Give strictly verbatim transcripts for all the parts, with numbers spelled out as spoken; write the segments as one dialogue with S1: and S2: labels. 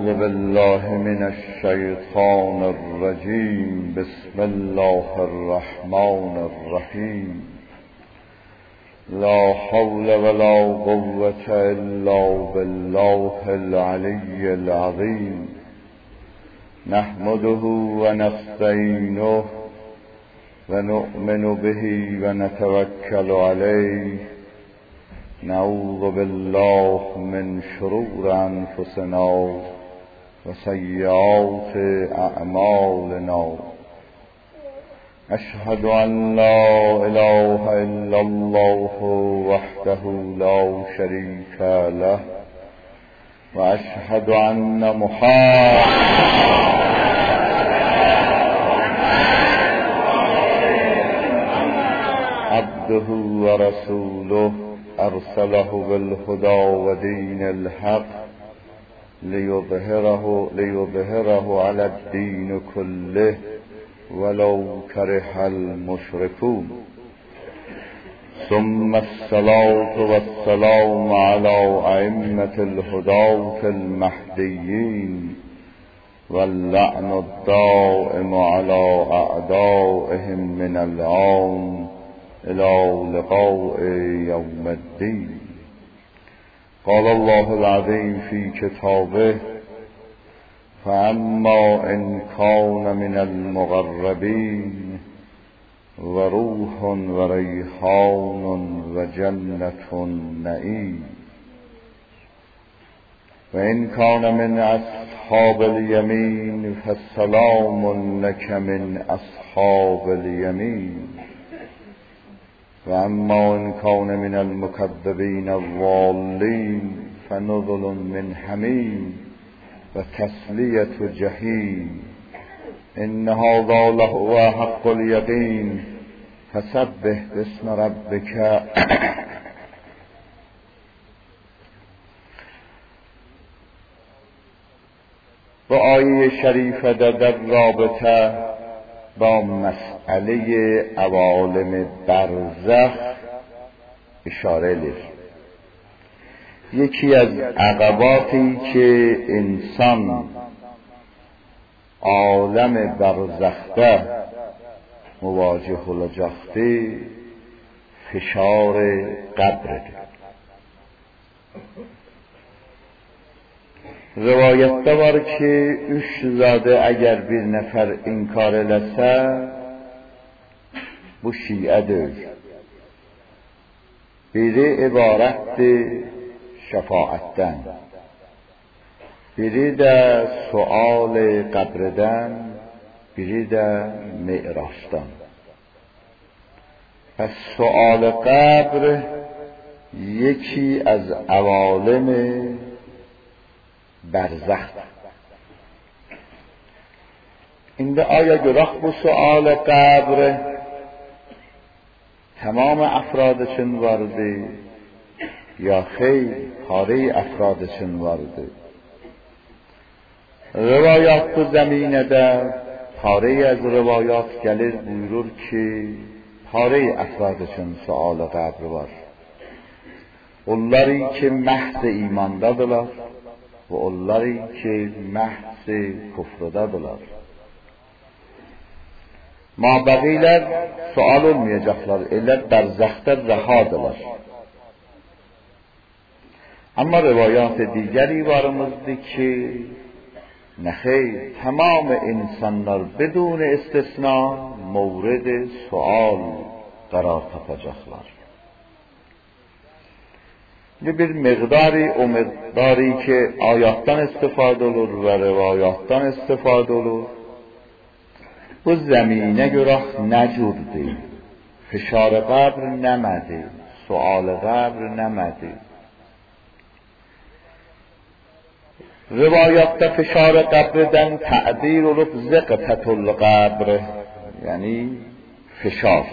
S1: أعوذ بالله من الشيطان الرجيم. بسم الله الرحمن الرحيم. لا حول ولا قوة إلا بالله العلي العظيم. نحمده ونستعينه ونؤمن به ونتوكل عليه. نعوذ بالله من شرور أنفسنا وسيئات أعمالنا. أشهد أن لا إله إلا الله وحده لا شريك له، وأشهد أن محمدا عبده ورسوله أرسله بالهدى ودين الحق ليظهره, ليظهره على الدين كله ولو كره المشركون. ثم الصلاة والسلام على أئمة الهداة المهديين، واللعن الدائم على أعدائهم من الآن إلى لقاء يوم الدين. قال الله العظيم في كتابه: فأما إن كان من المقربين وروح وريحان وجنة نعيم، وإن كان من أصحاب اليمين فسلام لك من أصحاب اليمين، وأما إن كان من المكذبين الضالين فنزل من حميم وتسلية جحيم. إن هذا لهو حق اليقين. فسبح باسم ربك. و آیه شریفه در رابطه با مسئله عوالم برزخ اشاره لید. یکی از عقباتی که انسان عالم برزخته مواجه لجخته فشار قبره. روایت var ki üç zade eğer bir nefer inkar eləsə bu şiədir. Biri ibarətdir şəfaətdən, biri də sual qəbrdən, biri də mi'raçdan. Pəs sual qəbr yeki az عوالم برزخ. اینده آیا گراه bu sual قبر تمام افرادشون vardı یا خیر پاره افرادشون vardı؟ روایات bu زمینede پاره از روایات gelir buyurur ki پاره افرادشون sual قبر var. Onları ki محض imandadırlar ve onları ki محض küfrdadırlar. Mabeqiler sual olmayacaklar. Eller berzakta rahadılar. Ama rivayat digeri varımızdı ki nehir tamam insanlar بدون istisna mevrid sual karar tapacaklar. bir miqdari o miqdari ki ayattan istifade olur ve rivayattan istifade olur. Bu zemine göre necurdi. Fişar qabr nemedi. Sual qabr nemedi. Rivayatta fişar qabrden ta'bir olup ziqtatul qabr. Yani fişar.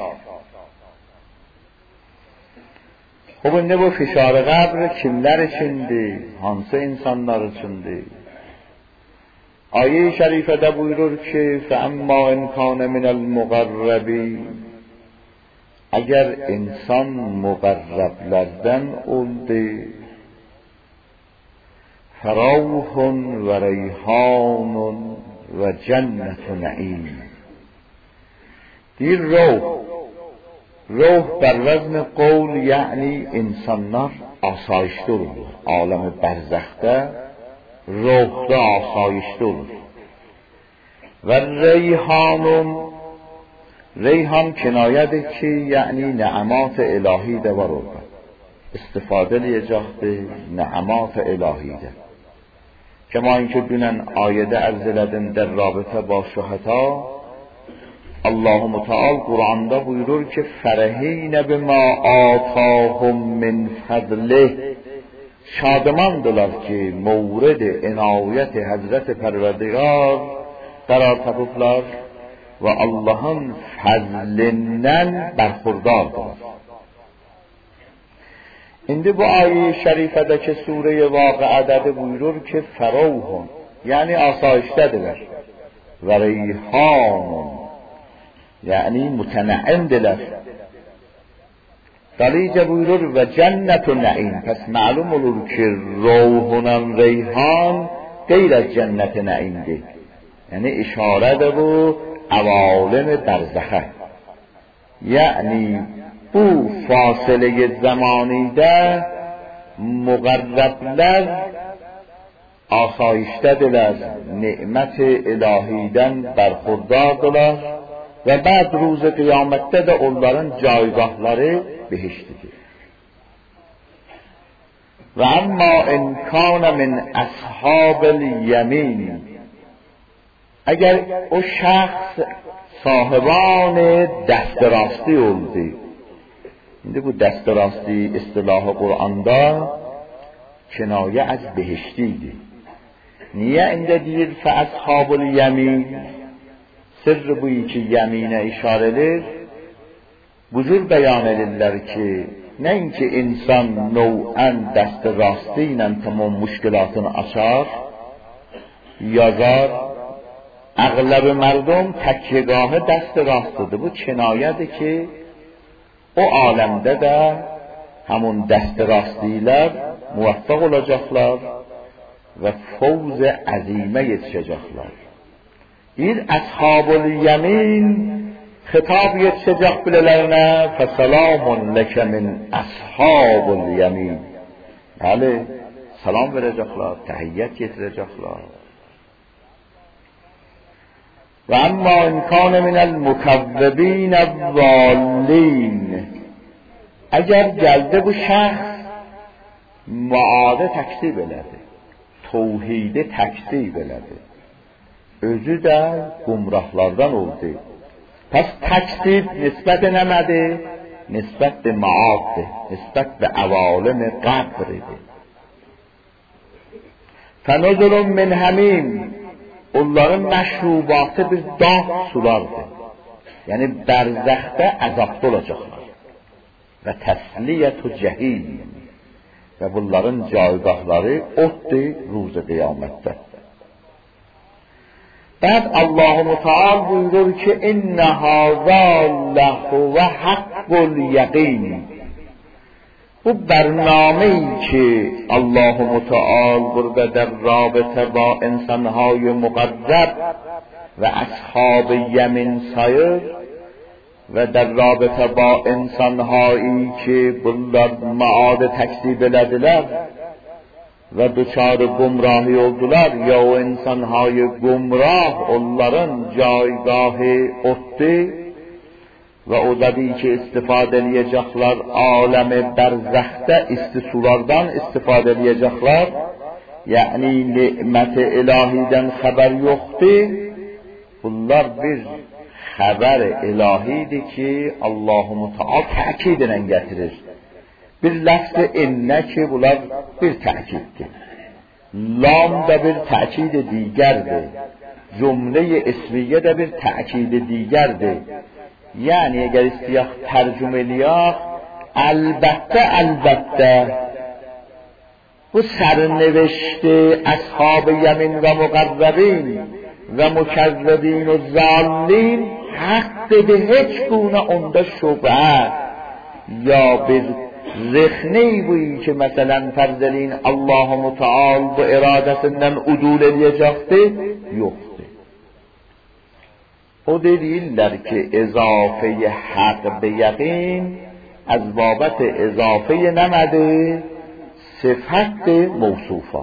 S1: خب ne bu fişar qabr kimler içindi? Hansı insanlar içindi? Ayet-i şerifede buyurur ki فَأَمَّا إِنْ كَانَ مِنَ الْمُقَرَّبِينَ Eğer insan muqarrablerden oldu فروح و ریحان و جنت نعیم. دیر روح روح بر وزن قول یعنی انسانlar asayişte olur. Alemi berzəxdə ruhda asayişte olur. Və reyhanun, reyhan kinayədir ki, yəni nəəmat ilahi də var orada. İstifadə edəcəkdir, nəəmat ilahidir. Kəma ki, dünən ayədə ərz elədim در رابطه با şuhata, Allah-u Müteal Kur'an'da buyurur ki ferehine bima atahum min fadlih, şadımandılar ki mevrid-i inayet-i Hazreti Perverdigar karar tapıplar ve Allah'ın fazlinden berhurdardılar. İndi bu ayet-i şerifedeki sure-i Vaqia'da buyurur ki feruhun, yani asayiştedirler ve reyhanun, yani mütenaimdiler. Dalice buyurur ve cennet-u naim. Pes malum olur ki ruhunan reyhan gayr az cennet-i naimdir. Yani işare de bu avalem berzakhe. Yani bu fasile zamanide mugarrabler asayiştedirler, nimet-i ilahiden berhurdardılar. Ve بعد روز kıyamette de onların caygahları behiştidir. Ve amma in kana min ashabil yemin, eğer o şahs sahiban dest rasti oldu. Şimdi bu dest rasti istilahı Kur'an'da kinaye az behiştiydi. Niye inde deyir fe ashabul yemin? Sırrı bu iki yemine işaredir. Bu cür beyan edirlər ki, neyinki insan nev'en dest-i rastı ile tamam müşkilatını açar, yazar, əğləbi mərdum təkyegahı dest-i rastıdır. Bu kinayedir ki, o alemde de həmun dest-i rastıylar muvaffaq olacaklar ve fevz azime yetişecekler. Bir ashabul yemin hitap yetişecek bilelerine feselamun leke min ashabul yemin. Yani selam verecekler, tahiyyat getirecekler. Ve amma inkâne minel mukazzibîne zâllîn. Eğer geldi bu şahs maade tekzib elədi, tevhidi tekzib elədi, özü də gumrahlardan oldu. Pes tekzib nisbət eləmədi, nisbət de maaddir, nisbət de əvalim qabridir. Fənuzulun min həmim, onların məşrubatı bir dağ sulardır. Yəni bərzəxdə əzabda olacaqlar. Və təsliyyət-u cəhim, və bunların caygahları otdur ruzu qiyamətdə. Bəd Allah-u Müteal buyurur ki İnnə hâzâ ləhuvə haqqul yəqin. Bu برنامه‌ای ki Allah-u Müteal burada در رابطه با انسانهای مقرب و اصحاب یمین sayır و در رابطه با انسانهایی که bunlar maad tekzib elədilər ve duçar gumrahi oldular ya o insanهای gumrah onların caygahı ottu ve o dedi ki istifade edecekler alemi berzəxdə istisulardan istifade edecekler yani nimet-i ilahiden haber yoktu. Bunlar bir haber ilahidir ki Allah-u Müteal təkid ilə getirir. Bir lafz-ı inne ki bunlar bir təkiddir. Lam da bir təkid digerdir. Cümle-i ismiye de bir təkid digerdir. Yani eğer istiyaq tercüme eliyaq, elbette elbette bu sərnevişti ashab-ı yemin ve muqarrabin ve mukezzebin و zallin حق به hiç gune onda şübhe ya bir رخنه بویی که مثلا فرزلین الله متعال با ارادesinden udul edecekti yoktu. O dediler ki ezafe hak be yaqin از بابت اضافه نمده صفت موصوفا.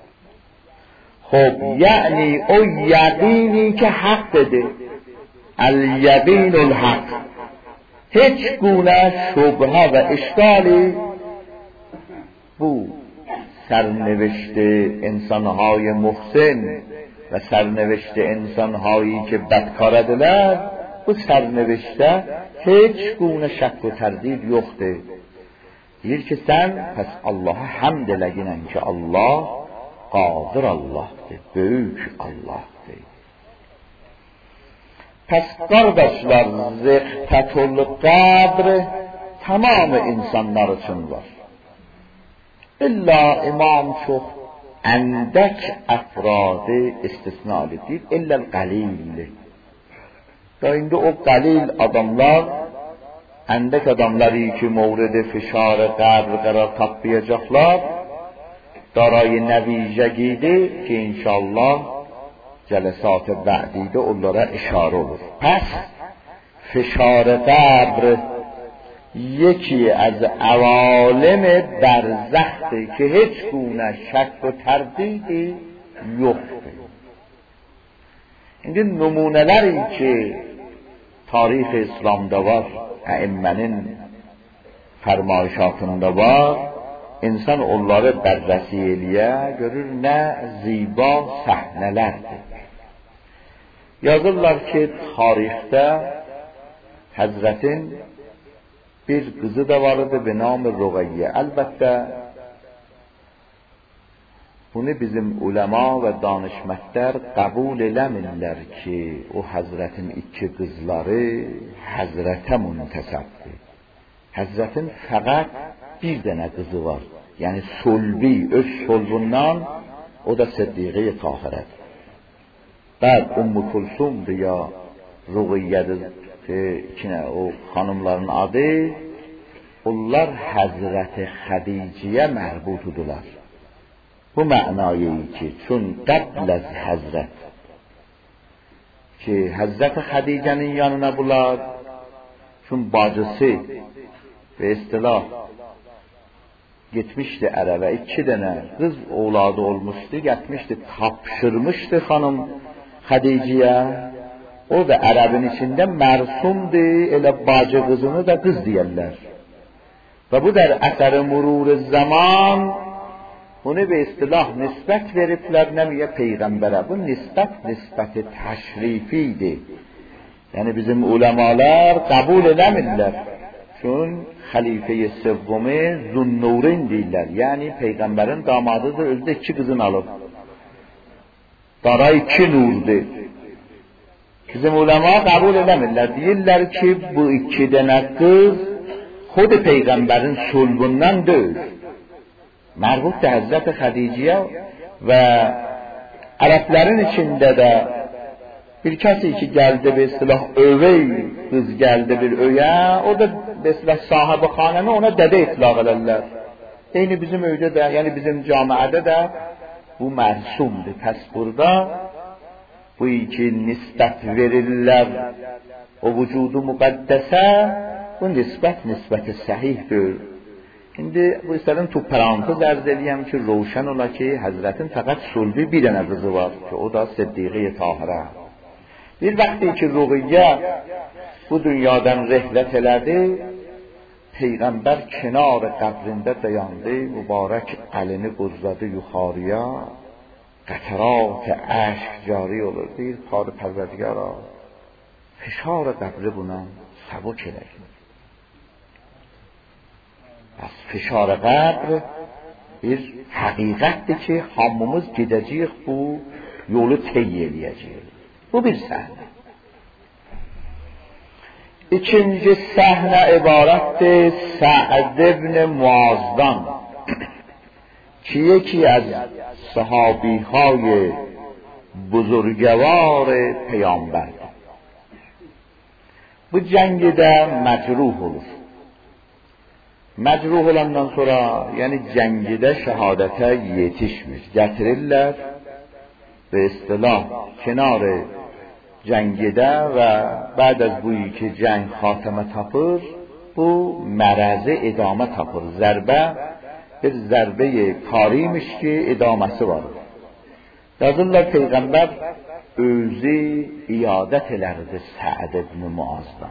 S1: خب یعنی او یقینی که حق ده، الیقین الحق، هیچ گونه شبهه و اشکالی بود. سرنوشت انسانهای محسن و سرنوشت انسانهایی که بدکار دلر، و سرنوشته هیچ گونه شک و تردید یخته. دیر که سن پس Allah hamd eləginən ki Allah qadir Allah'dır, böyük Allah'dır. Pes kardeşler, ziktetul kadr tamam insanlar için var. İlla imam çok endek efradı istisnalı değil, illa'l qalil. Da indi o qalil adamlar, endek adamları ki movrede fişar qabr qarar tapmayacaklar, darayı nevicegiydi ki inşallah جلسات بعدی ده onlara اشاره olur. پس فشار قبر یکی از عوالم برزخته که هیچ گونه شک و تردیدی یخته. این نمونه‌لری که تاریخ اسلامda var, ائمه‌nin فرمایشاتında var, insan onları بررسی eləyə görür nə ziba səhnələrdir. Yazırlar ki tarixdə Həzrətin bir qızı da vardı be namı Ruqayyə. Əlbəttə bunu bizim ulema və danışməklər qəbul eləmirlər ki o Həzrətin iki qızları Həzrətə müntəsəbdir. Həzrətin fəqət bir dənə qızı var. Yəni sulbi, öz sulbundan o da Siddiqə Tahirədir. Bəd Ümmü Kulsumdur ya Ruqiyyədir ki, ikinə o xanımların adı, onlar Həzrəti Xədiciyə mərbududular. Bu mənayı ki, çün qəbl az Həzrət ki, Həzrəti Xədicənin yanına bunlar, çün bacısı ve istilah gitmişti ərəbə, iki dənə qız oğladı olmuşdu, getmişti, tapşırmıştı xanım Xədiciyə. O da ərəbin içində mərsumdur, elə bacı qızını da qız deyərlər. Və bu der əsər-i murur zaman bunu be istilah nisbət veriblər nəmiyə peyğəmbərə. Bu nisbət nisbət-i təşrifidir. Yəni bizim ulemalar qəbul eləmirlər. Çün xalife-i sevvumi Zunnurin deyirlər. Yəni peyğəmbərin damadıdır, özdə iki qızın alıb. Dara iki nurdur. Bizim ulema qəbul eləmirlər. Deyirlər ki bu iki dənə qız xud peyğəmbərin sulbundan deyil. Mərbut da Həzrət-i Xədiciyə və ərəblərin içində də bir kəsi ki gəldi be istilah övey qız gəldi bir öyə, o da be istilah sahibi xanəni ona dədə itlaq elərlər. Eyni bizim öydə də, yəni bizim camiədə də bu mərsumdur. Pəs burada bu iki nisbət verirlər o vücudu müqəddəsə, bu nisbət nisbəti səhihdir. İndi bu istədim tu parantez ərz eləyəm ki روشن ola ki Həzrətin fəqət sulbi bir dənə qızı var ki o da Siddiqə Tahirə. Bir vaxtı ki Ruqiyyə bu dünyadan rəhlət elədi, Peyğəmbər kenar qəbrində dayandı, mübarək əlini quzladı yuxarıya, qətarat əşq cari olur. Deyir par pərvərdigara, fişar qəbri buna səbuk eləyin. از فشار قبر bir həqiqətdir ki hamımız gedəcəyik bu yolu tey eləyəcəyik. Bu bir səhnə. İkinci səhnə ibarətdir Sa'd ibn Muazdan ki یکی از صحابی‌های بزرگوار پیامبر bu cəngdə məcruh olur. Məcruh olandan sonra, yəni cəngidə şəhadətə yetişmir. Gətirirlər və istilah kenarı cəngidə və bəd az bu ki cəng xatəmə tapır, bu mərəzi idamə tapır. Zərbə bir zərbəyi kariymiş ki idaməsi var. Yazırlar Peyğəmbər özü iyadət elərdi Səd ibn Muazdan.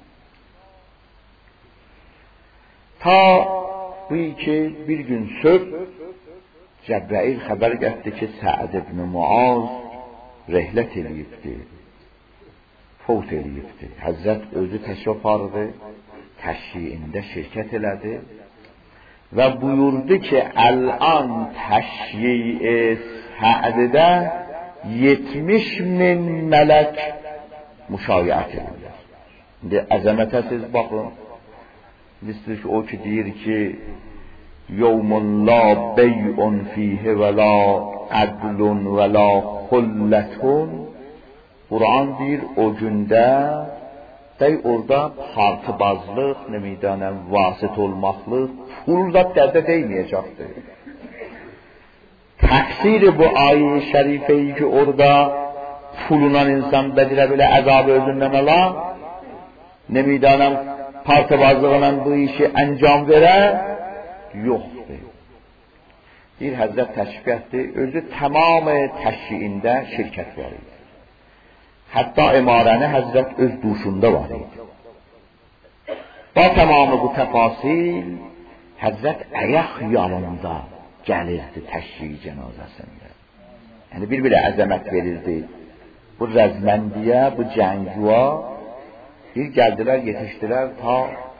S1: Ta bu ki bir gün söb Cəbrail xəbər getdi ki Səd ibn Muaz rehlət eləyibdi, fövt eləyibdi. Həzrət özü təşrif apardı, təşyiində şirkət elədi və buyurdu ki əl-an təşyi-i Sə'də yetmiş min mələk müşayiət edirlər. İndi əzəmətə siz baxın. Bilirsiniz ki o ki deyir ki yevmun la bey'un fihi və la adlun və la xullətun. Quran deyir o gündə dey orada partibazlıq, nemidanəm vasit olmaqlıq, pul da dərdə değməyəcəkdir. Təksiri bu ayə-i şərifeyi ki orada pulunan insan bedirə belə əzabı özündən ala, nemidanəm partibazlığından bu işi əncam verə, yoxdur. Bir Həzrət təşrif etdi, özü tamamı təşyiində şirkət var idi. Hətta imarəni Həzrət öz duşunda var idi. Ba tamamı bu təfasil Həzrət əyaq yanında gəlirdi təşyi cənazəsində. Yəni bir-bir əzəmət verirdi. Bu rəzməndiyə, bu cəngüva bir gəldilər, yetişdilər ta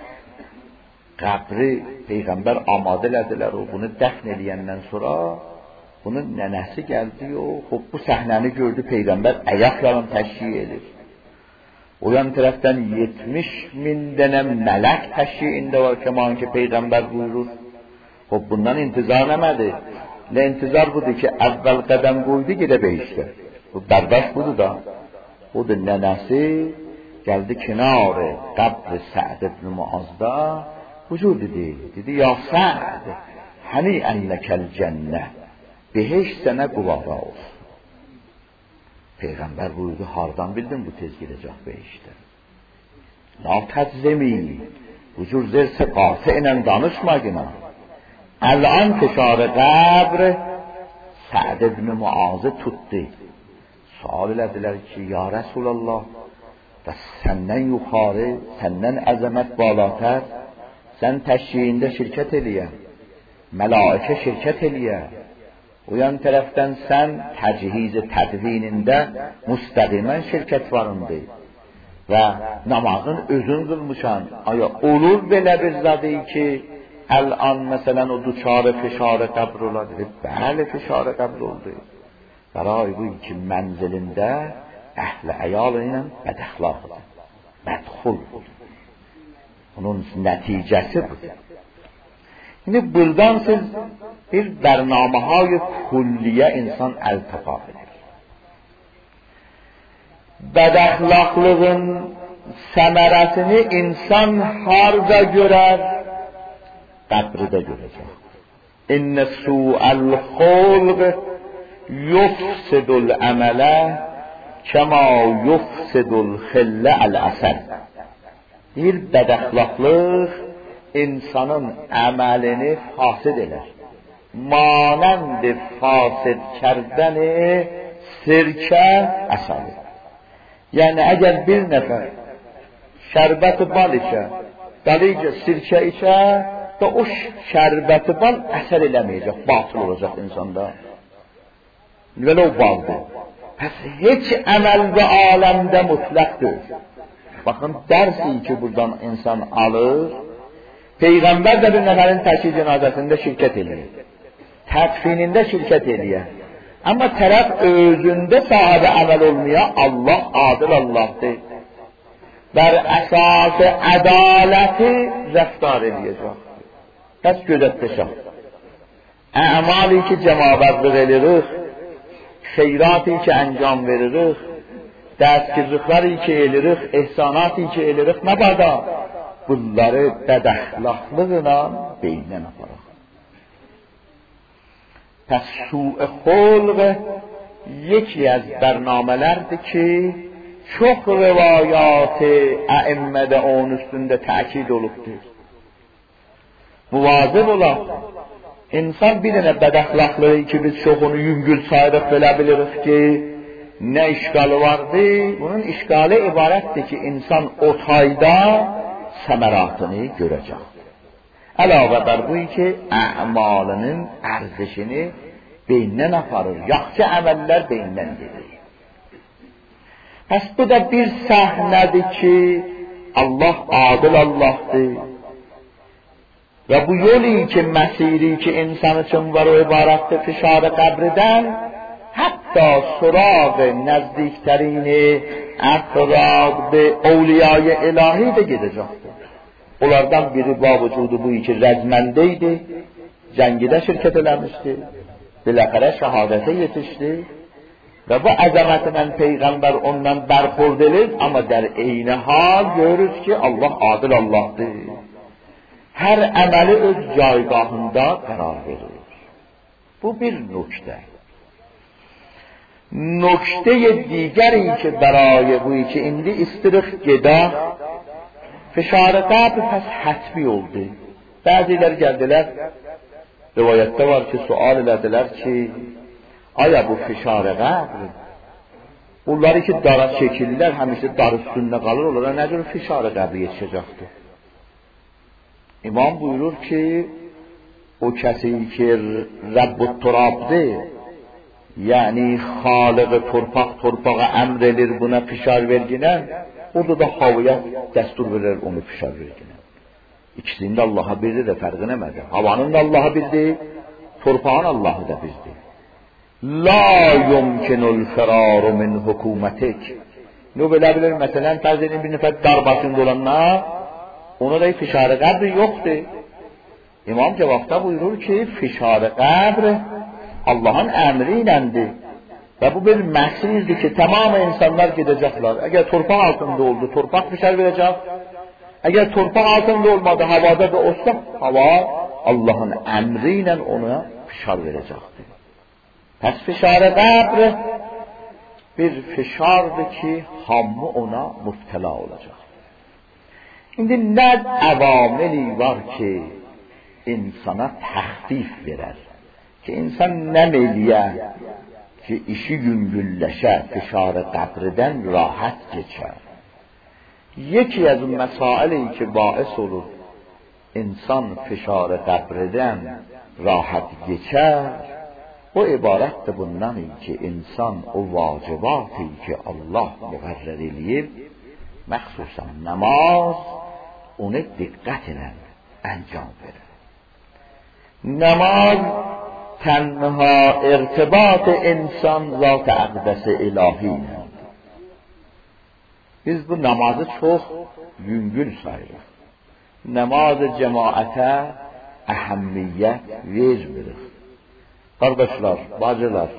S1: qəbri Peyğəmbər amadə elədilər o bunu dəfn eləyəndən sonra bunun nənəsi gəldi o xub bu səhnəni gördü Peyğəmbər əyaqlarını təşyi edir. O yan tərəfdən yetmiş min dənə mələk təşyiində var kəman ki Peyğəmbər buyurur. Xub bundan intizar nəmədi? Nə intizar budur ki əvvəl qədəm qoydu gedə beyişdə. Bu bərdaş budur da. O da nənəsi gəldi kenarı qəbr Səd ibn Muazda huzur dedi. Dedi ya Səd hani ənləkəl cənnə behiş sənə quvara olsun. Peyğəmbər buyurdu hardan bildin bu tez gedəcək behişdə. La təczemi huzur zersə qatı ilə danışma günə. Əl-an fişar qəbr Səd ibn Muazı tutdu. Sual elədilər ki ya Rəsulallah və səndən yuxarı, səndən əzəmət balatər, sən təşyiyində şirkət eləyə, mələikə şirkət eləyə, o yan tərəfdən sən təchiz-i tədvinində müstəqimən şirkət varındı və namazın özün qılmışan. Aya olur belə bir zadı ki əl-an məsələn o duçarı fişarı qəbr ola dedi. Bəli fişarı qəbr oldu. Bəray bu ki mənzilində əhl-i əyal ilə bədəxlaqdır, bədxuldur. Onun nəticəsi budur. Şimdi buradan siz bir bərnaməhay kulliyə insan əl tapa bilir. Bədəxlaqlığın səmərəsini insan harda görər? Qəbridə görəcək. İnnə su'əl xulq yufsidul əmələ kəma yufsidul xillə əl-əsəl. Bir bədəxlaqlıq insanın əməlini fasid elər. Manənd fasid kərdəni sirkə əsəli. Yəni əgər bir nəfər şərbəti bal içə, dalıca sirkə içə da o şərbəti bal əsər eləməyəcək, batıl olacaq insanda. Belə o baldır. Pəs heç əməl və aləmdə mütləqdir. Bakın dersi ki buradan insan alır. Peygamber de bir nəfərin təşyi cənazəsində şirkət edir. Tədfinində şirkət edir. Ama tərəf özündə sahibi əməl olmaya Allah adil Allah'dır. Bər əsası ədaləti rəftar edəcək. Bəs gözətləşək. Əmali ki cəmabəzlik edirik, xeyrati ki əncam veririk, dəstgirlikləri ki elirik, ehsanati ki elirik, məbada bunları bəd əxlaqlıqla beynə aparaq. Pəs su'e xulq یکی از برنامه‌لرdi ki çok rivayat ائمه onun üstünde təkid olubdur. Muvazib olaq. İnsan bir dənə bədəxlaqlığı ki biz çoxunu yüngül sayırıq belə bilirik ki nə işgalı vardı? Bunun işgalı ibarətdir ki insan o tayda səməratını görəcək. Əlavə bər bu ki əmalının ərzişini beyindən aparır. Yaxşı əməllər beyindən gedir. Pəs bu da bir səhnədir ki Allah adil Allah'dır. Və bu yolu ki məsiri ki insan üçün var o ibarətdir fişar qəbridən hətta suraq nəzdiklərini əfrad və evliyaya ilahi də gedəcəkdir. Onlardan biri ba vücudu bu ki rəzməndə idi, cəngidə şirkət eləmişdi. Biləxərə şəhadətə yetişdi və bu əzəmətindən Peyğəmbər ondan bərxurd edir, amma der eyni hal görürüz ki Allah adil Allah'dır. Hər əməli öz caygahında qərar verir. Bu bir nöqtə. Nöqtə digəri ki برای bu ki indi istirik gedək fişar qəbr pəs hətmi oldu. Bəziləri gəldilər rivayətdə var ki sual elədilər ki aya bu fişar qəbr bunları ki dara çəkirlər həmişə dar üstündə qalır onlara nə cür fişar qəbr yetişəcəkdir. İmam buyurur ki o kəsi ki Rabbut Turab'dır yani Xaliq torpaq torpağa əmr edir buna fişar verginə orada da havaya dəstur verir onu fişar verginə. İkisinin də Allah'a birdir də fərqi nəmədir. Havanın da Allah'a birdir, torpağın Allah'ı da birdir. La yumkinul firaru min hukumetik. Ne belə bilir məsələn fərz edin bir nəfər dar başında olanlar ona da fişar qəbr yoxdur. İmam cavabda buyurur ki fişar qəbr Allah'ın əmri iləndir. Və bu bir məhsildir ki tamam insanlar gedəcəklər. Əgər torpaq altında oldu torpaq fişar verəcək. Əgər torpaq altında olmadı havada da olsa hava Allah'ın əmri ilə ona fişar verəcəkdir. Pəs fişar qəbr bir fişardır ki hamı ona mübtəla olacaq. İndi nə əvamili var ki insana təxfif verər ki insan nə meliyə ki işi yüngülləşə fişar qəbridən rahat geçər. Yeki از مسائلی که باعث olur insan fişar qəbridən rahat geçər o ibarətdir bundan ki insan o vacibatı ki Allah müqərrər eləyib məxsusən namaz onu diqqət ilə انجام verir. Namaz tənha irtibat insan zat əqdəs ilahi. Biz bu namazı çox yüngül sayırıq. Namaz cemaətə əhəmmiyyət vermirik. Qardaşlar, bacılar,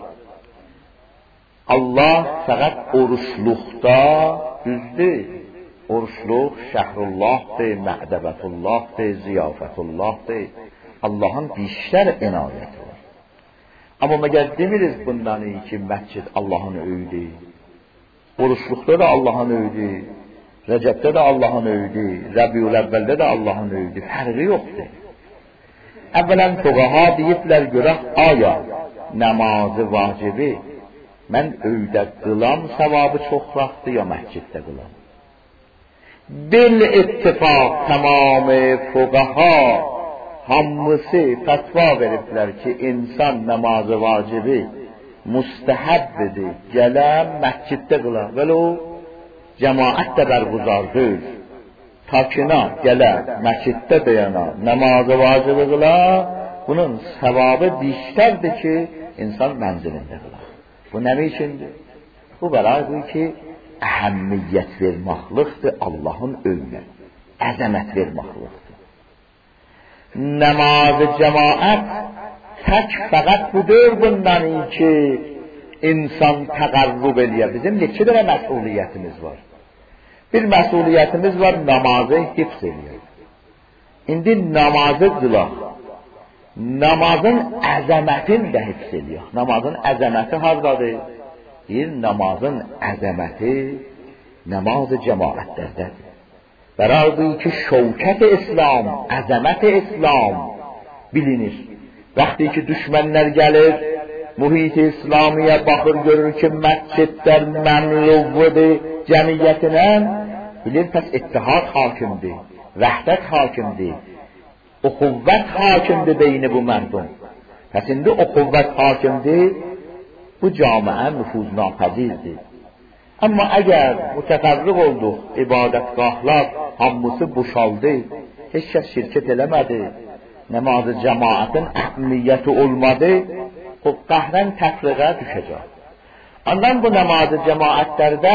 S1: Allah fəqət oruçluqda düzdür. Oruçluq şəhrullahdır, mə'dəbətullahdır, ziyafətullahdır. Allah'ın bişlər inayəti var. Amma məgər demiriz bundan ki məscid Allah'ın öyüdü. Oruçluqda da Allah'ın öyüdü. Rəcəbdə də Allah'ın öyüdü. Rəbiul əvvəldə də Allah'ın öyüdü. Fərqi yoxdur. Əvvələn fuqaha deyiblər görək aya namazı vacibi mən öydə qılam savabı çoxraqdır ya məsciddə qılam. Bil ittifaq tamam fuqaha hamısı fətva veriblər ki insan namazı vacibi müstəhəbbidir. Gələm məsciddə qılam. Vəlo cemaət də bərguzardır. Takina gələ məsciddə dayana namazı vacibi qıla bunun savabı bişlərdir ki insan mənzilində qıla. Bu nə üçündür? Bu bəray bu ki əhəmmiyyət verməklikdir Allah'ın öyünə. Əzəmət verməklikdir. Namazı cemaət tək fəqət budur bundan ki insan təqarrub eləyə. Bizim neçə dərə məsuliyyətimiz var. Bir məsuliyyətimiz var, namazı hifz eləyək. İndi namazı qılaq. Namazın əzəmətini də hifz eləyək. Namazın əzəməti hardadır? Deyir, namazın əzəməti namaz-ı cemaətlərdədir. Bərabər ki, şəvkət-i İslam, əzəmət-i İslam bilinir. Vaxtı ki, düşmənlər gəlir, mühit-i İslamiyə baxır, görür ki, məscidlər məmluqdur cəmiyyətinə, bilir, pəs ittihad hakimdir, vəhdət hakimdir, uxuvvət hakimdir beyni bu mərdum. Pəs indi uxuvvət hakimdir, bu camiə nüfuz napəzirdir. Amma əgər mütəfərriq olduq, ibadətgahlar hamısı boşaldı, heç kəs şirkət eləmədi, namazı cemaatın əhəmiyyəti olmadı, o qəhrən təfriqə düşəcək. Ondan bu namazı cemaatlərdə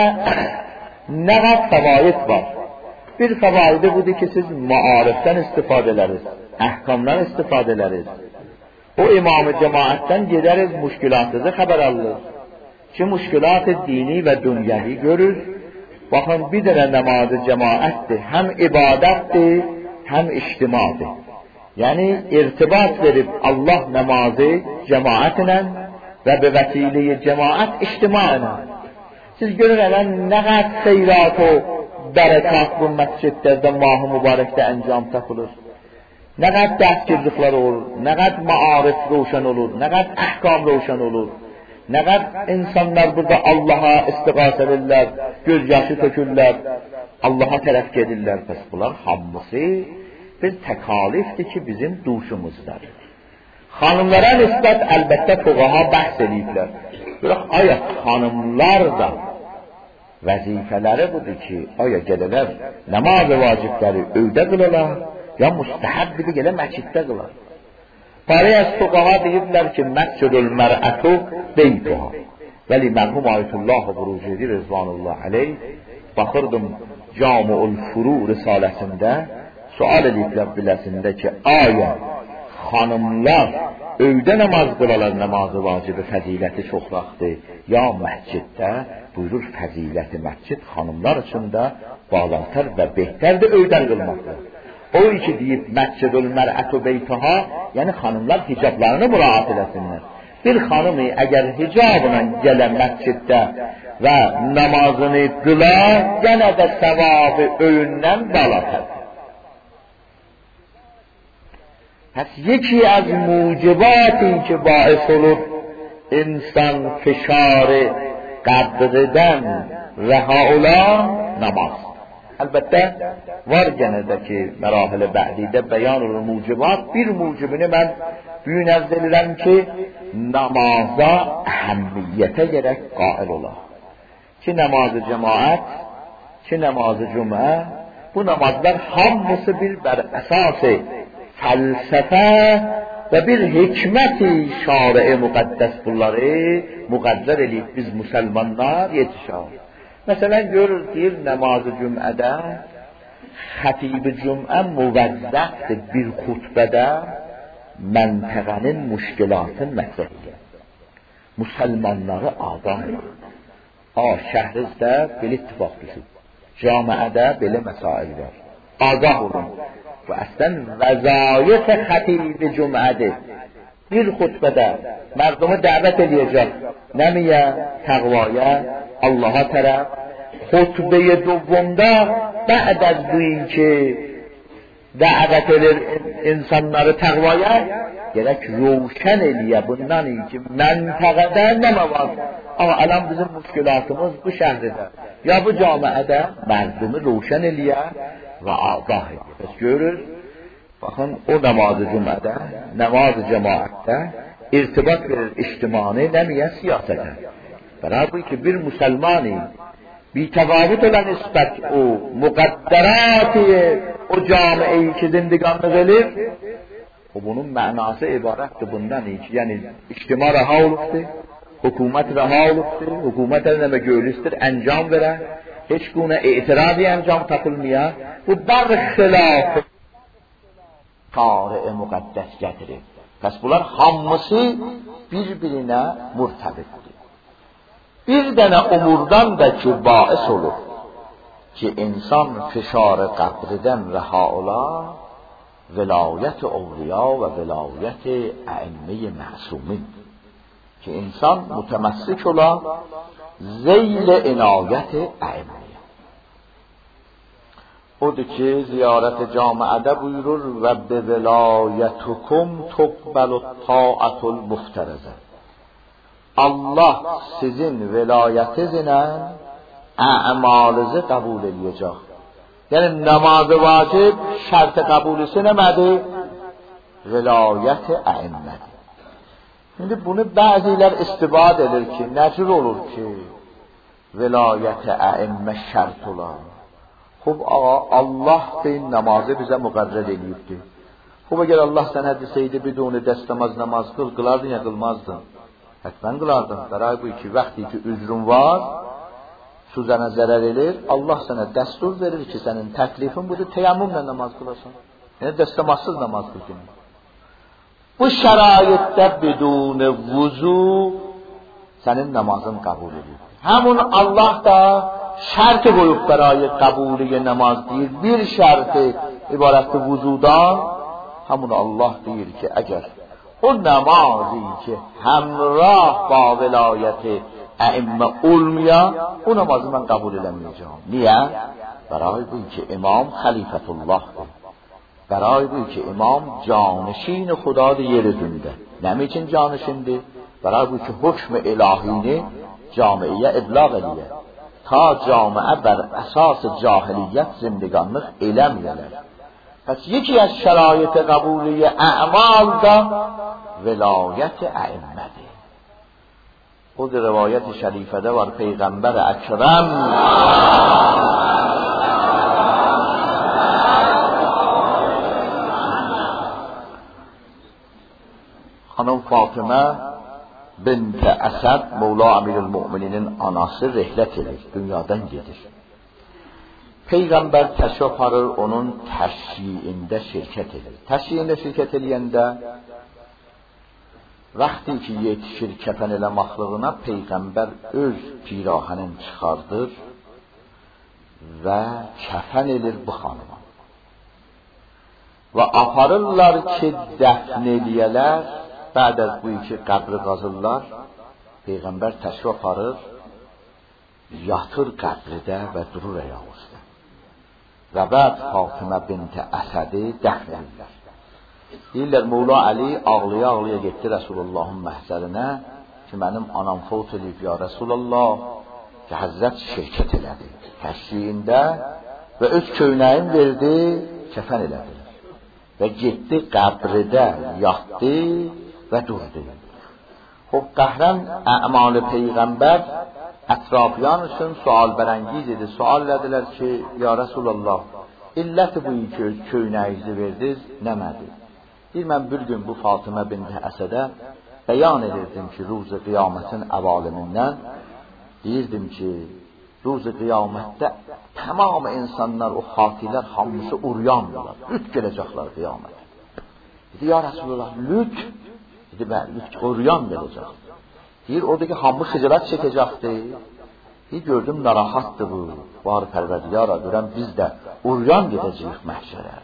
S1: nə qədər fəvaid var. Bir fəvaidi budur ki, siz maarifdən istifadə edəriz, əhkamdan istifadə edəriz. O imam-ı cemaatdən gedəriz, müşkilatınızı xəbər alırız. Ki, müşkilat dini və dünyəvi görür. Baxın, bir dənə namazı cemaatdir, həm ibadətdir, həm ictimadır. Yəni, irtibat verib Allah namazı cemaatlə və bir vəsilə-i cemaat ictimailə. Siz görün, ələn, nə qədər xeyrat o bərəkat bu məscidlərdə mah-ı mübarəkdə əncam tapılır. Nə qədər dəstgirliklər olur, nə qədər maarif roşan olur, nə qədər əhkam roşan olur. Nə qədər insanlar burada Allaha istiğasə edirlər, göz yaşı tökürlər, Allaha tərəf gedirlər. Bəs bunlar hamısı bir təkalifdir ki, bizim duşumuzdadır. Xanımlara nisbət əlbəttə fuqaha bəhs ediblər. Yox, aya xanımlar da vəzifələri budur ki, aya gedələr namaz vacibləri övdə qılalar, ya müstəhəbbidir gələ məsciddə qılar. Pari az fuqaha deyiblər ki, məscidül mər'ətü beytuha. Vəli mərhum Ayətullah Burucedi Rızvanullah aleyh baxırdım Camiul Furu risaləsində sual ediblər biləsində ki, aya xanımlar övdə namaz qılalar, namazı vacibi fəziləti çoxlaqdır, ya məsciddə buyurur fəziləti məscid xanımlar üçün də balatər və behtərdir övdən qılmaqdır. O iki deyib məscidül mər'ətü beytuha, yəni xanımlar hicablarını müraat eləsinlər. Bir xanımı əgər hicabla gələ məsciddə və namazını qıla, yenə də savabı öyündən balatərdir. Pəs yeki az mucibatin ki bais olur insan fişarı qəbdidən rəha olan namaz. Əlbəttə, var gənə də ki, mərahil-i bə'didə bəyan olur mucibat. Bir mucibini mən büyün əvz edirəm ki, namaza əhəmmiyyətə gərək qail olar. Ki, namazı cemaat, ki, namazı cümə, bu namazlar hamısı bir bər əsası fəlsəfə və bir hikməti şari-i müqəddəs bunları müqəddər edib biz müsəlmanlar yetişər. Məsələn, görür, deyir, namazı cümədə, xətib-i cümə müvəzzəfdir bir xutbədə məntəqənin müşkilatın məqsədidir. Müsəlmanları ağam edir. A, şəhrizdə belə ittifaq düşür. Camiədə belə məsail var. Ağah olun. Bu, əslən, vəzayət xətib-i cümədir. Bir xutbədə mərdumu dəvət edəcək. Nəmiyə? Təqvaya, Allaha tərəf. Xutbəyə dövvumda bə'd az buyin ki dəvət edir insanları təqvaya, gerək roşən eləyə bundan ki məntəqədə nəmə var? Amma ələm bizim müşkilatımız bu şəhridə ya bu camiədə mərdumu roşən eləyə və ağah edir. Bəs görür, baxın, o namazı cümədə, namazı cemaatdə irtibat verir ictimani nəmiyə siyasətə. Bərabər ki, bir müsəlmani bitəvavüt olan nisbət o müqəddərati o camiəyi ki zindiganlıq edir, o bunun mənası ibarətdir bundan ki, yəni ictima rəha olubdur, hükümət rəha olubdur, hükümət əlləmə göylüstür, əncam verər, heç günə etirazı əncam tapılmaya, bu bərxilaf şari-i müqəddəs gətirir. Pəs bunlar hamısı bir-birinə mürtəbitdir. Bir dənə umurdan da ki, bais olur. که انسان فشار قبرden رها ola ولایت اولیا و ولایت ائمه معصومین، که انسان متمسک ola ذیل عنایت ائمه. odur ki ziyarət camiədə buyurur və bi velayətukum tuqbalu ta'atul muftərəzə. Allah sizin velayətinizlə əmalınızı qəbul edəcək. Yəni namaz vacib şərt qəbulisi nədir? Velayət əhimmədir. İndi bunu bəzilər istifadə edir ki, nəcür olur ki velayət əhimmə şərt olar. Xub ağa, Allah deyin namazı bizə müqərrər edibdir. Xub əgər Allah sənə desəydi biduni dəstəmaz namaz qıl, qılardın ya qılmazdın? Hətmən qılardın. Bəray bu ki, vaxtı ki üzrün var, su sənə zərər edir, Allah sənə dəstur verir ki, sənin təklifin budur, teyammümlə namaz qılasın. Yəni dəstəmazsız namaz qıl. Bu şəraitdə biduni vuzu sənin namazın qəbul edir. Həmun Allah da şərti qoyub برای قبولی نماز deyir. Bir şərti ibarətdir vuzudan. Həmun Allah deyir ki, əgər o namazı ki həmrah ba velayəti əimmə olmaya, o namazı mən qəbul eləməyəcəm. Niyə? برای bu ki imam xəlifətullahdır. برای bu ki imam canişin xudadır yer üzündə. Nə üçün canişindir? برای bu ki hükm ilahini camiyə iblag edir. Ta camiə bər əsas cahiliyyət zindگانlıq eləməyələr. Pəs yeki az şərait qəbuلی ə'mal da velayət a'immədir. O da rivayət şərifədə var, Peyğəmbər əkrəm xanım Fatimə bint Əsəd Mevla Əmirülmümininin anası rəhlət edir, dünyadan gedir. Peyğəmbər təşrif aparır, onun təşyiyində şirkət edir. Təşyiyində şirkət edəndə vaxtı ki yetişir kəfən eləmaqlığına Peyğəmbər öz pirahənin çıxardır və kəfən edir bu xanıma. Və aparırlar ki dəfn eləyələr. Bəd az bu iki qəbri qazırlar. Peyğəmbər təşrif aparır, yatır qəbridə və durur ayaq üstə. Və bəd Fatimə bint Əsədi dəfn edirlər. Deyirlər, Mevla Əli ağlaya ağlaya getdi Rəsulullahın məhzərinə ki, mənim anam fot edib ya Rəsulullah, ki Həzrət şirkət elədi təşyiyində və öz köynəyin verdi, kəfən elədi. Və getdi qəbridə yatdı və durdu. Xub qəhrən ə'mal Peyğəmbər ətrafyan üçün sual bərəngiz idi. Sual edilər ki, ya Rəsulullah, illəti bu ki köynəyinizi verdiniz, nəmədir? Deyir, mən bir gün bu Fatimə bint Əsədə bəyan edirdim ki, ruzi qiyamətin əvalimindən deyirdim ki, ruzi qiyamətdə tamam insanlar, o xatilər hamısı uryandırlar. Lüt gələcəklər qiyamətə. Dedi, ya Rəsulullah, lüt? Dedi, bəli, lüt uryan gələcək. Deyir, oradakı hamı xicalət çəkəcəkdir. Deyir, gördüm, narahatdır bu. Var pərvərdiyara, görəm, biz də uryan gedəcəyik məhşərə.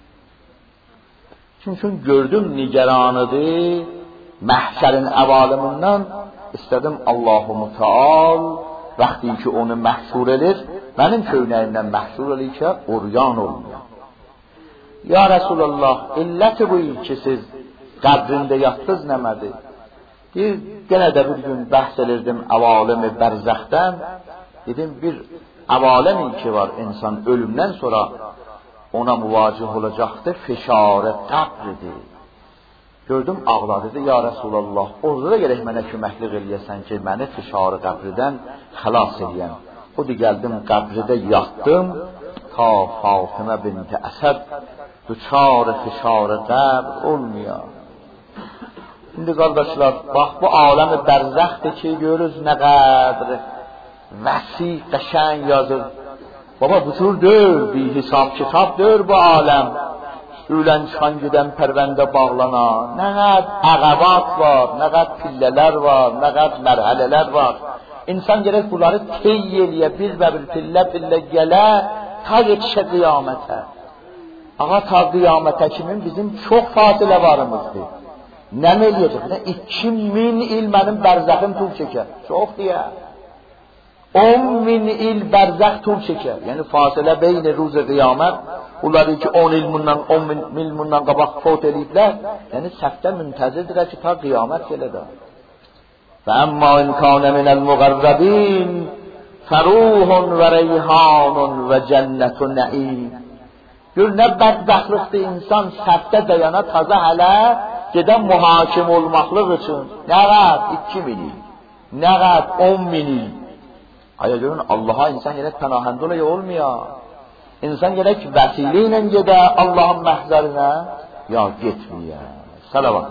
S1: Çünki gördüm, nigeranıdır, məhşərin əvalimindən istədim Allah-u Teal vaxtı ki onu məhşur edir, mənim köynəyimdən məhşur edir ki, uryan olmuyor. Ya Resulallah, illəti bu ki siz qəbrində yatdınız nəmədir? Deyir, yenə də bir gün bəhs edirdim əvalimi bərzəxdən. Dedim, bir əvalimi ki var, insan ölümdən sonra ona müvacih olacaqdır, fişarə qəbridir. Gördüm, ağladı, dedi, ya Resulallah, orada da gerək mənə köməklik eləyəsən ki, məni fişarə qəbridən xilas eləyəm. O da gəldim, qəbridə yatdım, ta Fatimə bint Əsəd duçar fişarə qəbr olmuyor. Şimdi qardaşlar, bax bu aləmi bərzəxdir ki, görürüz nə qədr vəsi, qəşəng yazır. Baba bu cür deyil, bir hesab kitab deyil bu aləm. Ülən çıxan gedən pərvəndə bağlana, nə qəd əqəbat var, nə qəd pillələr var, nə qəd mərhələlər var.
S2: insan gerek bunları teyyeliye bir ve bir pille pille gele ta yetişe kıyamete. Ağa ta kıyamete kimin bizim çok fasile varımızdı. Ne mi eləyəcək? Ne iki min il benim berzəxim tul çeker. Çok diye. On min il berzəx tul çeker. Yani fasile beyni ruzi kıyamet. Onları ki on il bundan, on mil bundan qabaq fot ediblər. Yani səfdə müntəzirdirlər ki ta kıyamet gelədə. فَأَمَّا إِنْ كَانَ مِنَ الْمُقَرَّبِينَ فَرُوحٌ وَرَيْحَانٌ وَجَنَّةُ نَعِيمٍ. Gör nə bədbəxtlikdir insan səfdə dayana taza hələ gedən mühakim olmaqlıq üçün. Nə qəd iki min il, nə qəd on min il. Aya görün Allah'a insan gerek pənahəndə olayı olmuyor. İnsan gerek vəsilə ilə gedə Allah'ın məhzərinə ya getmiyor. Salavat.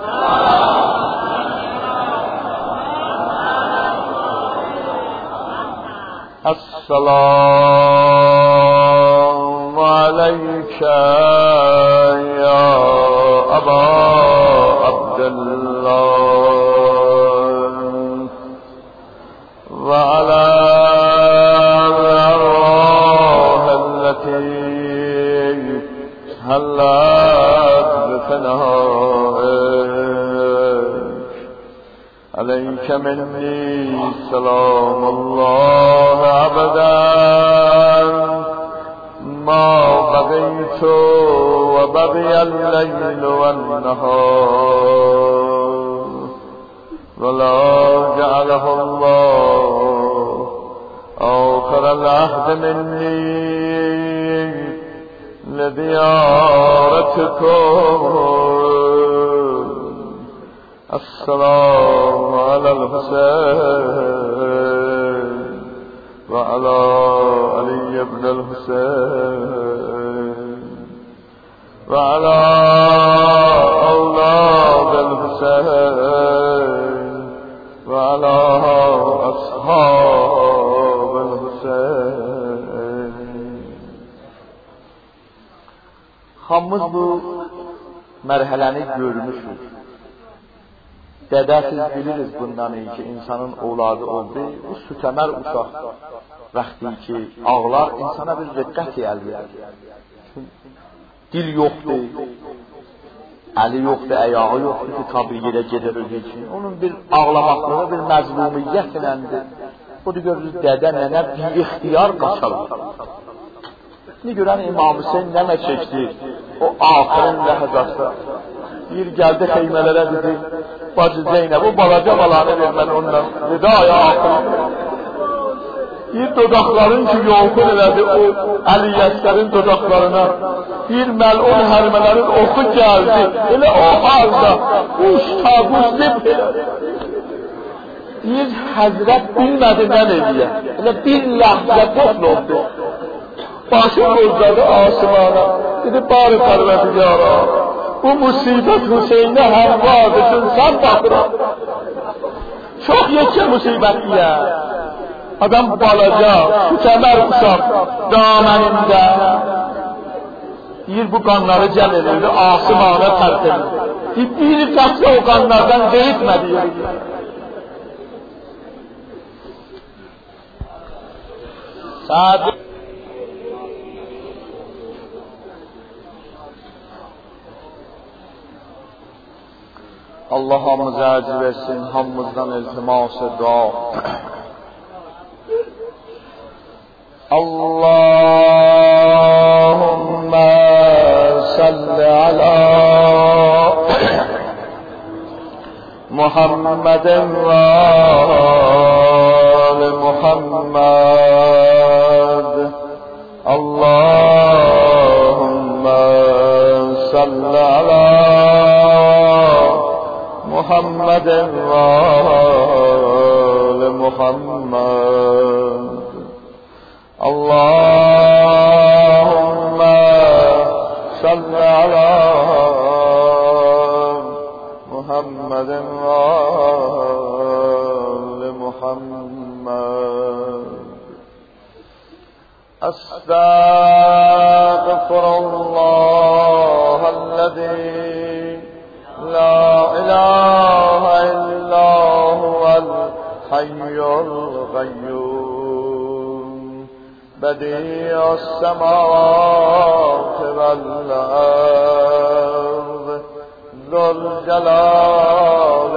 S2: Esselamu aleyke ya Aba Abdullah ve ala arvahelleti hallat bifenahek aleyke minni selamullahi abadan ما بقيت وبقي الليل والنهار ولا جعله الله آخر العهد مني لزيارتكم. السلام على الحسين وعلى علي بن الحسين وعلى أولاد الحسين وعلى أصحاب الحسين. Hamımız bu mərhələni görmüşük. Dədəsiz biliriz bundan iyi ki, insanın oğladı oldu. Bu sütəmər uşaq vaxtı ki, ağlar insana bir rəqqət əlbir. Dil yoxdur, əli yoxdur, əyağı yoxdur ki, tabi yerə gedir özü için. Onun bir ağlamaqlığı, bir məzlumiyyət iləndir. Budur görürüz, dədə nənə bir ixtiyar qaçalım. Ne görən İmam Hüseyin nənə çəkdi, o axirin ləhəzası. Bir geldi xeymələrə dedi, bacı Zeynəb, o balaca balanı verməni ondan, dedi, ay axir. Bir dodaqların ki, yolkun elədi o Əli Yəskərin dodaqlarına, bir məlun hərmələrin oxu gəldi, elə o halda, uç tağuz zib elədi. Bir həzrət bilmədi nə eləyə, elə bir ləhzə qofl oldu. Başı qozladı asımana, dedi, bari pərvədigara, bu musibet Hüseyin'e hevva düşün sen bakıram. Çok yekə musibetliye. Adam balaca, sütəmər uşaq damənində. Deyir bu qanları cəm edirdi, asımana tərk edirdi. Bir qəsrə o qanlardan qeyitmədi. Sadə Allah hamımıza əcr versin, hamımızdan iltimas-ı dua. Allahümme salli ala Muhammedin ve ali Muhammed. Allahümme salli ala محمد وآل محمد. اللهم صل على محمد وآل محمد. أستغفر الله الذي لا إله إلا هو الحي القيوم بديع السماوات والأرض ذو الجلال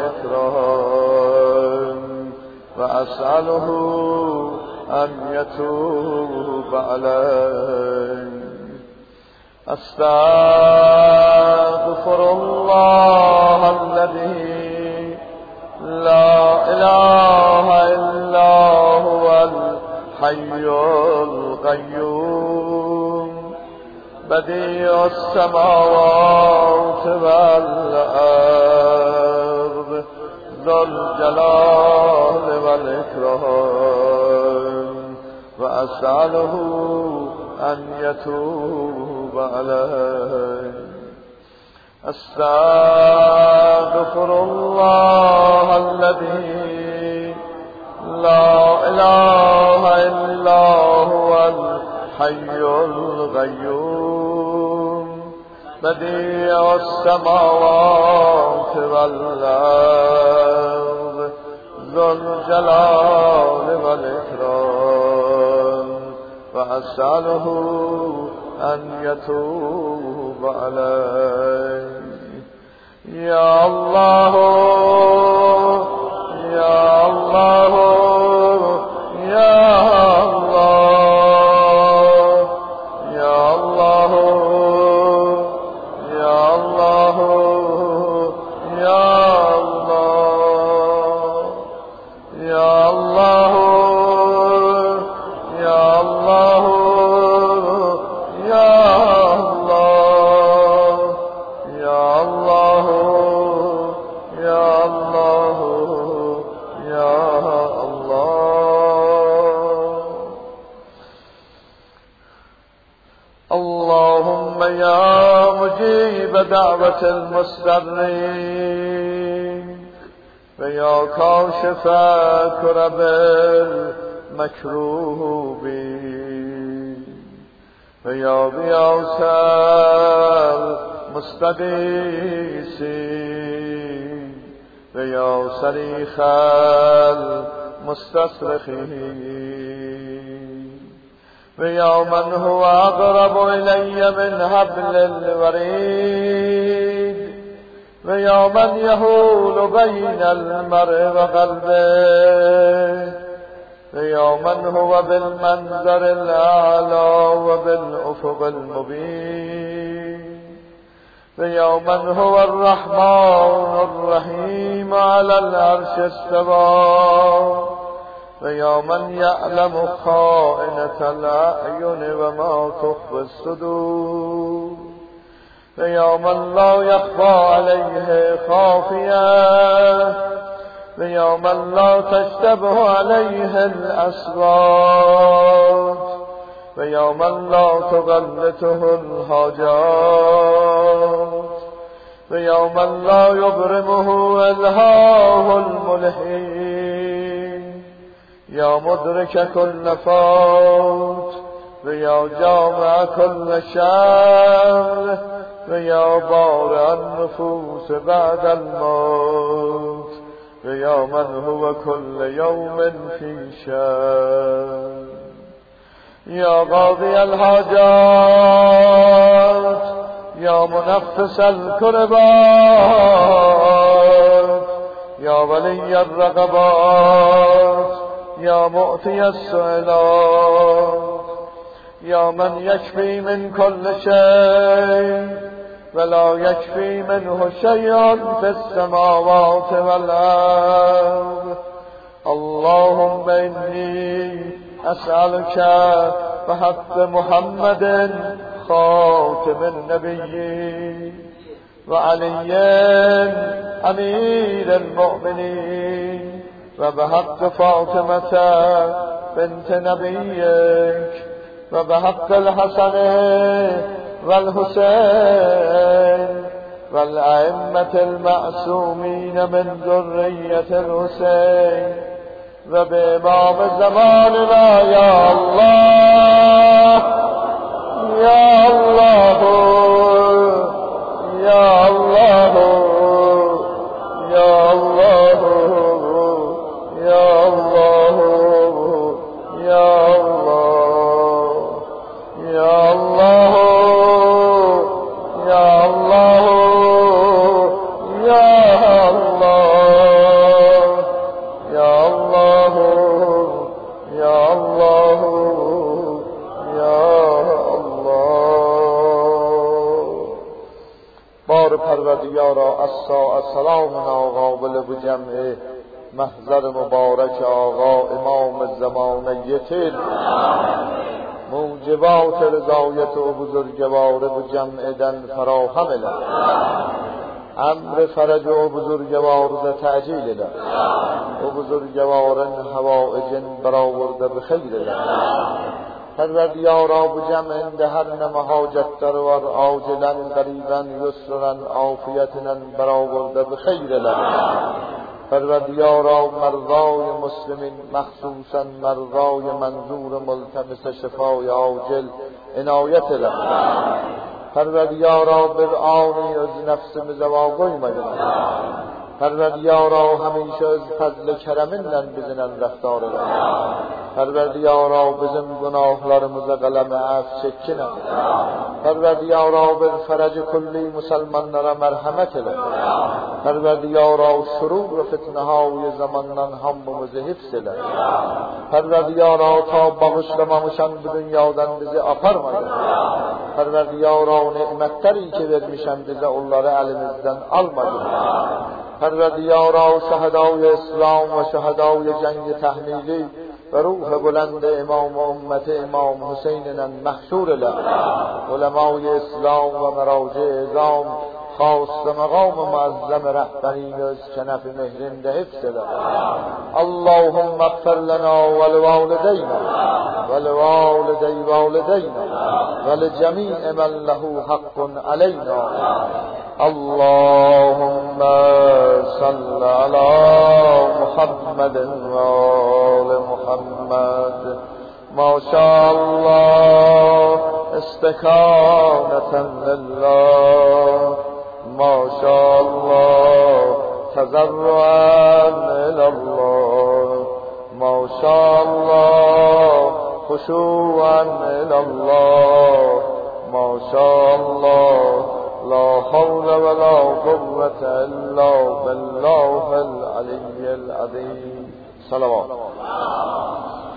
S2: والإكرام وأسأله أن يتوب علي. أستغفر الله الذي لا إله إلا هو الحي القيوم بديع السماوات والأرض ذو الجلال والإكرام وأسأله أن يتوب علي. أستغفر الله الذي لا إله إلا هو الحي القيوم بديع السماوات والأرض ذو الجلال والإكرام وأسأله أن يتوب علي. يا الله يا الله يا الله يا الله يا الله يا الله يا الله يا الله يا الله يا الله يا الله يا الله. اللهم يا مجيب دعوة المضطرين ويا كاشف كرب المكروبين ويا غياث المستغيثين ويا صريخ المستصرخين ويا من هو أقرب إلي من حبل الوريد ويا من يحول بين المرء وقلبه ويا من هو بالمنظر الأعلى وبالأفق المبين ويا من هو الرحمن الرحيم على العرش استوى ويا من يعلم خائنة الأعين وما تخفي الصدور ويا من لا يخفى عليه خافية ويا من لا تشتبه عليه الأصوات ويا من لا تغلطه الحاجات ويا من لا يبرمه إلهاه الملحين يا مدرك كل فوت ويا جامع كل شر ويا بارئ النفوس بعد الموت ويا من هو كل يوم في شان يا قاضي الحاجات يا منفس الكربات يا ولي الرغبات يا مؤتي السؤالات يا من يكفي من كل شيء ولا يكفي منه شيء في السماوات والأرض. اللهم إني أسألك بحق محمد خاتم النبيين وعلي أمير المؤمنين وبحق فاطمة بنت نبيك وبحق الحسن والحسين والأئمة المعصومين من ذرية الحسين وبإمام زماننا يا الله يا الله يا الله يا الله يا الساعة سلام ناقابل بجمع محضر مبارک آقا امام زمانه تل موجبات رضایت و بزرگوار و جمع دن فراهم له امر فرج و بزرگوار ده تعجیل له و بزرگوارن حوائج برآورده بخیر له پروردگارا بجمع دهن حاجت درور عاجلا قریبا یسرا عافیتنا برآورده بخیر له پروردگارا مرضای مسلمین مخصوصا مرضای منظور ملتمس شفای عاجل عنایت له پروردگارا برآنی از نفس مزواقوی مدن پروردگارا همیشه از فضل کرمینن بزنن رفتار له پروردگارا بزن گناهlarımıza قلم عفو çekkinə پروردگارا بر فرج کلی مسلمانlara مرحمت له پروردگارا شرور و فتنه های zamandan hamımızı hifz له پروردگارا تا bağışlamamışan bu dünyadan bizi aparmadı پروردگارا nimetleri ki vermişen bize onları elimizden almadı پروردگارا شهدای اسلام و شهدای جنگ تحمیلی و روح بلند امام امت امام حسیننا محشور له علمای اسلام و مراجع اعظام خواست مقام معظم رهبری از کنف مهرین ده حفظ له اللهم اغفر لنا ولوالدینا ولوالدی والدینا ولجمیع من له حق علینا اللهم صل على محمد وآل محمد ما شاء الله استكانة لله ما شاء الله تضرعا إلى الله ما شاء الله خشوعا إلى الله ما شاء الله لا حول ولا قوة إلا بالله العلي العظيم صلوات